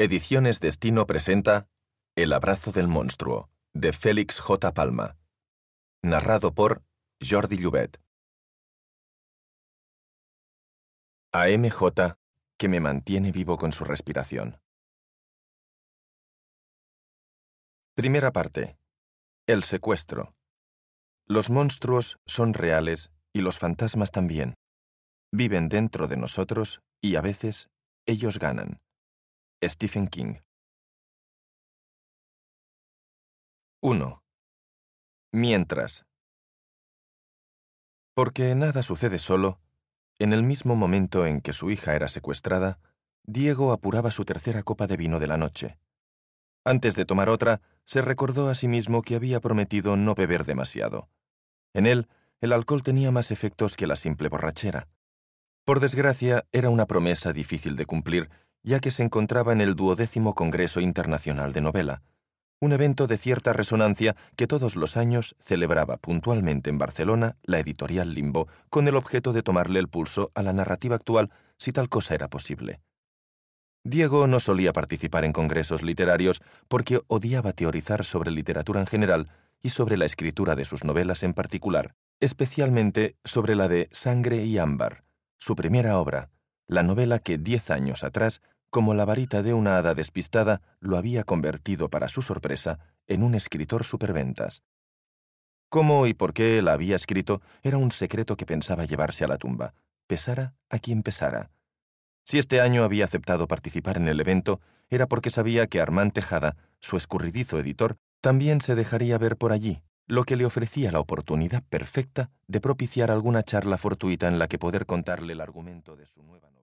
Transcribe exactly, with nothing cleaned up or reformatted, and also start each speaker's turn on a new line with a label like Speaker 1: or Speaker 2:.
Speaker 1: Ediciones Destino presenta El abrazo del monstruo, de Félix J. Palma. Narrado por Jordi Llobet. A M J, que me mantiene vivo con su respiración. Primera parte. El secuestro. Los monstruos son reales y los fantasmas también. Viven dentro de nosotros y a veces ellos ganan. Stephen King. uno. Mientras. Porque nada sucede solo, en el mismo momento en que su hija era secuestrada, Diego apuraba su tercera copa de vino de la noche. Antes de tomar otra, se recordó a sí mismo que había prometido no beber demasiado. En él, el alcohol tenía más efectos que la simple borrachera. Por desgracia, era una promesa difícil de cumplir, ya que se encontraba en el duodécimo Congreso Internacional de Novela, un evento de cierta resonancia que todos los años celebraba puntualmente en Barcelona la editorial Limbo, con el objeto de tomarle el pulso a la narrativa actual si tal cosa era posible. Diego no solía participar en congresos literarios porque odiaba teorizar sobre literatura en general y sobre la escritura de sus novelas en particular, especialmente sobre la de Sangre y ámbar, su primera obra, la novela que diez años atrás, como la varita de una hada despistada, lo había convertido, para su sorpresa, en un escritor superventas. Cómo y por qué la había escrito era un secreto que pensaba llevarse a la tumba, pesara a quien pesara. Si este año había aceptado participar en el evento, era porque sabía que Armand Tejada, su escurridizo editor, también se dejaría ver por allí, lo que le ofrecía la oportunidad perfecta de propiciar alguna charla fortuita en la que poder contarle el argumento de su nueva novela.